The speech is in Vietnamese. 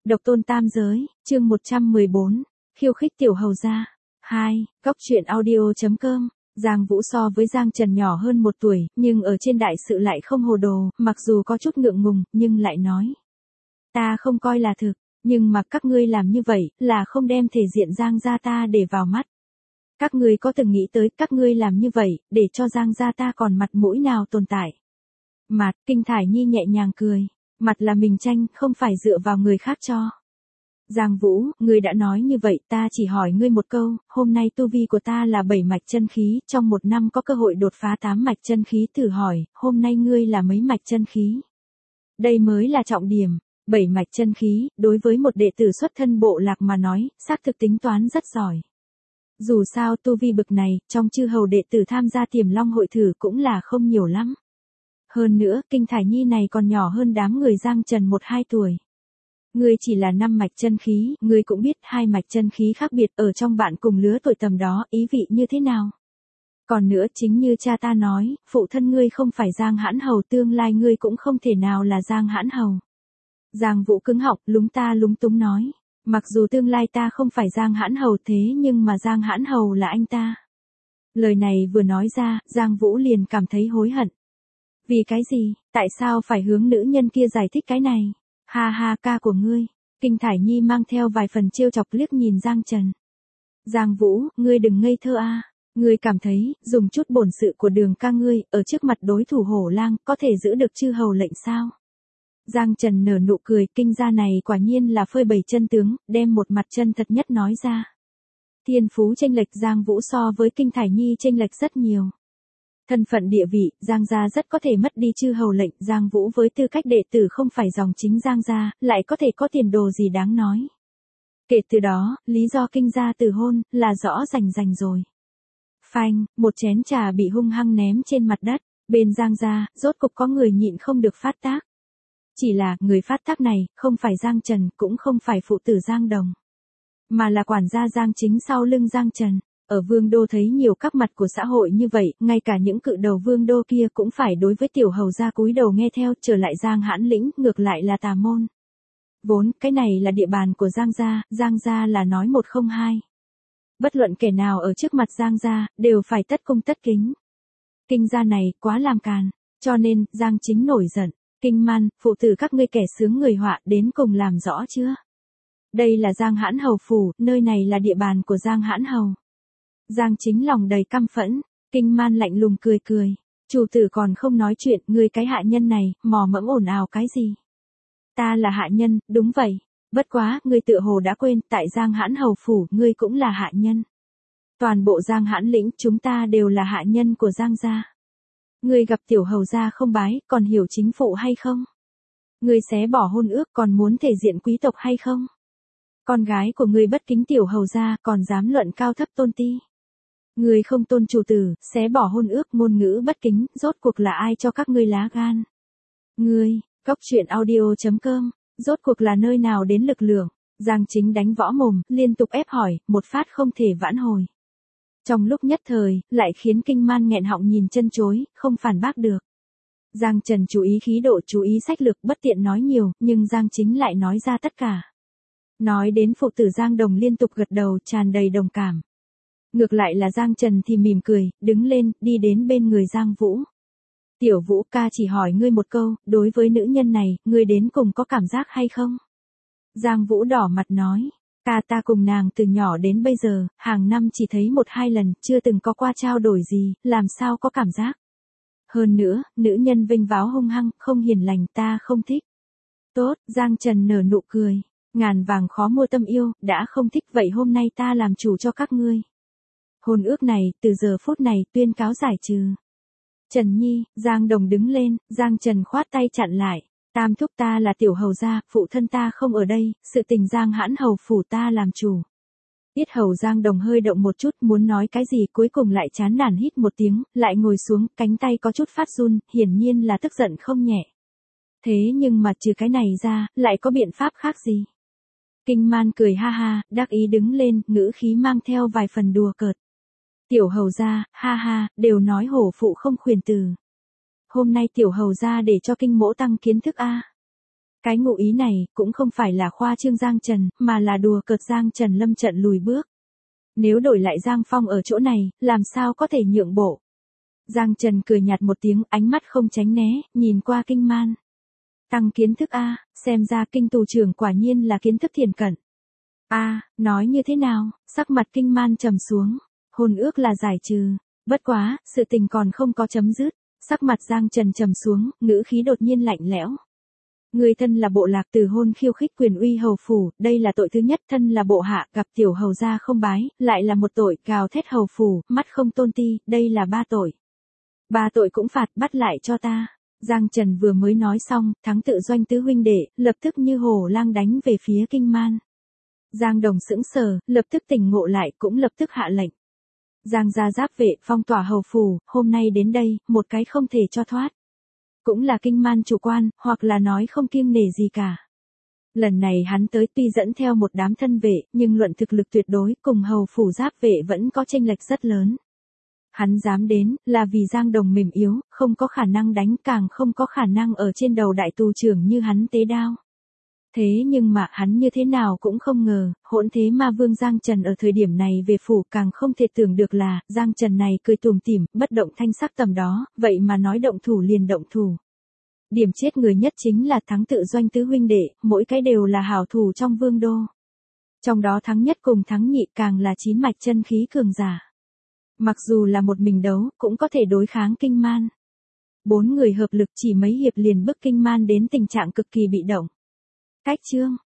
Độc tôn tam giới, chương 114, khiêu khích tiểu hầu gia. 2. Góc truyện audio.com. Giang Vũ so với Giang Trần nhỏ hơn 1 tuổi, nhưng ở trên đại sự lại không hồ đồ, mặc dù có chút ngượng ngùng, nhưng lại nói. Ta không coi là thực, nhưng mà các ngươi làm như vậy, là không đem thể diện Giang gia ta để vào mắt. Các ngươi có từng nghĩ tới các ngươi làm như vậy, để cho Giang gia ta còn mặt mũi nào tồn tại? Mặt, Kinh Thải Nhi nhẹ nhàng cười. Mặt là mình tranh, không phải dựa vào người khác cho. Giang Vũ, ngươi đã nói như vậy, ta chỉ hỏi ngươi một câu, hôm nay tu vi của ta là 7 mạch chân khí, trong 1 năm có cơ hội đột phá 8 mạch chân khí, thử hỏi, hôm nay ngươi là mấy mạch chân khí? Đây mới là trọng điểm, 7 mạch chân khí, đối với một đệ tử xuất thân bộ lạc mà nói, xác thực tính toán rất giỏi. Dù sao tu vi bực này, trong chư hầu đệ tử tham gia Tiềm Long hội thử cũng là không nhiều lắm. Hơn nữa, Kinh Thải Nhi này còn nhỏ hơn đám người Giang Trần 1-2 tuổi. Ngươi chỉ là 5 mạch chân khí, ngươi cũng biết 2 mạch chân khí khác biệt ở trong bạn cùng lứa tuổi tầm đó, ý vị như thế nào. Còn nữa chính như cha ta nói, phụ thân ngươi không phải Giang Hãn Hầu, tương lai ngươi cũng không thể nào là Giang Hãn Hầu. Giang Vũ cứng họng, lúng túng nói, mặc dù tương lai ta không phải Giang Hãn Hầu thế nhưng mà Giang Hãn Hầu là anh ta. Lời này vừa nói ra, Giang Vũ liền cảm thấy hối hận. Vì cái gì, tại sao phải hướng nữ nhân kia giải thích cái này? Ha ha, ca của ngươi. Kinh Thải Nhi mang theo vài phần trêu chọc liếc nhìn Giang Trần. Giang Vũ, ngươi đừng ngây thơ a. Ngươi cảm thấy, dùng chút bổn sự của Đường ca ngươi, ở trước mặt đối thủ Hổ Lang, có thể giữ được chư hầu lệnh sao? Giang Trần nở nụ cười, kinh gia này quả nhiên là phơi bày chân tướng, đem một mặt chân thật nhất nói ra. Thiên phú chênh lệch Giang Vũ so với Kinh Thải Nhi chênh lệch rất nhiều. Thân phận địa vị, Giang gia rất có thể mất đi chư hầu lệnh, Giang Vũ với tư cách đệ tử không phải dòng chính Giang gia, lại có thể có tiền đồ gì đáng nói. Kể từ đó, lý do kinh gia từ hôn, là rõ rành rồi. Phanh, một chén trà bị hung hăng ném trên mặt đất, bên Giang gia, rốt cục có người nhịn không được phát tác. Chỉ là, người phát tác này, không phải Giang Trần, cũng không phải phụ tử Giang Đồng. Mà là quản gia Giang Chính sau lưng Giang Trần. Ở vương đô thấy nhiều các mặt của xã hội như vậy, ngay cả những cự đầu vương đô kia cũng phải đối với tiểu hầu gia cúi đầu nghe theo, trở lại Giang Hãn lĩnh, ngược lại là tà môn. Vốn, cái này là địa bàn của Giang gia là nói 1 không 2. Bất luận kẻ nào ở trước mặt Giang gia, đều phải tất cung tất kính. Kinh gia này, quá làm càn, cho nên, Giang Chính nổi giận, Kinh Man, phụ tử các ngươi kẻ sướng người họa, đến cùng làm rõ chưa? Đây là Giang Hãn Hầu phủ, nơi này là địa bàn của Giang Hãn Hầu. Giang Chính lòng đầy căm phẫn, Kinh Man lạnh lùng cười. Chủ tử còn không nói chuyện, ngươi cái hạ nhân này, mò mẫm ồn ào cái gì? Ta là hạ nhân, đúng vậy. Bất quá, ngươi tựa hồ đã quên, tại Giang Hãn Hầu phủ, ngươi cũng là hạ nhân. Toàn bộ Giang Hãn lĩnh, chúng ta đều là hạ nhân của Giang gia. Ngươi gặp tiểu hầu gia không bái, còn hiểu chính phụ hay không? Ngươi xé bỏ hôn ước, còn muốn thể diện quý tộc hay không? Con gái của ngươi bất kính tiểu hầu gia, còn dám luận cao thấp tôn ti. Ngươi không tôn chủ tử, xé bỏ hôn ước, ngôn ngữ bất kính, rốt cuộc là ai cho các ngươi lá gan? Ngươi, góc truyện audio.com, rốt cuộc là nơi nào đến lực lượng? Giang Chính đánh võ mồm, liên tục ép hỏi, một phát không thể vãn hồi. Trong lúc nhất thời, lại khiến Kinh Man nghẹn họng nhìn chân chối, không phản bác được. Giang Trần chú ý khí độ, chú ý sách lược, bất tiện nói nhiều, nhưng Giang Chính lại nói ra tất cả. Nói đến phụ tử Giang Đồng liên tục gật đầu, tràn đầy đồng cảm. Ngược lại là Giang Trần thì mỉm cười, đứng lên, đi đến bên người Giang Vũ. Tiểu Vũ ca chỉ hỏi ngươi một câu, đối với nữ nhân này, ngươi đến cùng có cảm giác hay không? Giang Vũ đỏ mặt nói, ca ta cùng nàng từ nhỏ đến bây giờ, hàng năm chỉ thấy 1-2 lần, chưa từng có qua trao đổi gì, làm sao có cảm giác? Hơn nữa, nữ nhân vênh váo hung hăng, không hiền lành, ta không thích. Tốt, Giang Trần nở nụ cười, ngàn vàng khó mua tâm yêu, đã không thích vậy hôm nay ta làm chủ cho các ngươi. Hôn ước này, từ giờ phút này, tuyên cáo giải trừ. Trần Nhi, Giang Đồng đứng lên, Giang Trần khoát tay chặn lại. Tam thúc ta là tiểu hầu gia, phụ thân ta không ở đây, sự tình Giang Hãn Hầu phủ ta làm chủ. Yết hầu Giang Đồng hơi động một chút, muốn nói cái gì, cuối cùng lại chán nản hít một tiếng, lại ngồi xuống, cánh tay có chút phát run, hiển nhiên là tức giận không nhẹ. Thế nhưng mà trừ cái này ra, lại có biện pháp khác gì? Kinh Man cười ha ha, đắc ý đứng lên, ngữ khí mang theo vài phần đùa cợt. Tiểu hầu gia, ha ha, đều nói hổ phụ không khuyển từ. Hôm nay tiểu hầu gia để cho kinh mỗ tăng kiến thức a. Cái ngụ ý này cũng không phải là khoa trương Giang Trần, mà là đùa cợt Giang Trần lâm trận lùi bước. Nếu đổi lại Giang Phong ở chỗ này, làm sao có thể nhượng bộ. Giang Trần cười nhạt một tiếng, ánh mắt không tránh né, nhìn qua Kinh Man. Tăng kiến thức a, xem ra Kinh tù trưởng quả nhiên là kiến thức thiền cận. A, nói như thế nào? Sắc mặt Kinh Man trầm xuống. Hôn ước là giải trừ. Bất quá, sự tình còn không có chấm dứt. Sắc mặt Giang Trần trầm xuống, ngữ khí đột nhiên lạnh lẽo. Người thân là bộ lạc từ hôn khiêu khích quyền uy hầu phủ, đây là tội thứ nhất. Thân là bộ hạ, gặp tiểu hầu gia không bái, lại là một tội. Gào thét hầu phủ, mắt không tôn ti, đây là 3 tội. 3 tội cũng phạt, bắt lại cho ta. Giang Trần vừa mới nói xong, Thắng tự doanh tứ huynh đệ, lập tức như hổ lang đánh về phía Kinh Man. Giang Đồng sững sờ, lập tức tỉnh ngộ lại, cũng lập tức hạ lệnh. Giang gia giáp vệ, phong tỏa hầu phủ, hôm nay đến đây, một cái không thể cho thoát. Cũng là Kinh Man chủ quan, hoặc là nói không kiêng nể gì cả. Lần này hắn tới tuy dẫn theo một đám thân vệ, nhưng luận thực lực tuyệt đối, cùng hầu phủ giáp vệ vẫn có chênh lệch rất lớn. Hắn dám đến, là vì Giang Đồng mềm yếu, không có khả năng đánh, càng không có khả năng ở trên đầu đại tù trưởng như hắn tế đao. Thế nhưng mà hắn như thế nào cũng không ngờ, hỗn thế ma vương Giang Trần ở thời điểm này về phủ, càng không thể tưởng được là, Giang Trần này cười tủm tỉm, bất động thanh sắc tầm đó, vậy mà nói động thủ liền động thủ. Điểm chết người nhất chính là Thắng tự doanh tứ huynh đệ, mỗi cái đều là hảo thủ trong vương đô. Trong đó Thắng nhất cùng Thắng nhị càng là 9 mạch chân khí cường giả. Mặc dù là một mình đấu, cũng có thể đối kháng Kinh Man. 4 người hợp lực chỉ mấy hiệp liền bức Kinh Man đến tình trạng cực kỳ bị động. Cách chương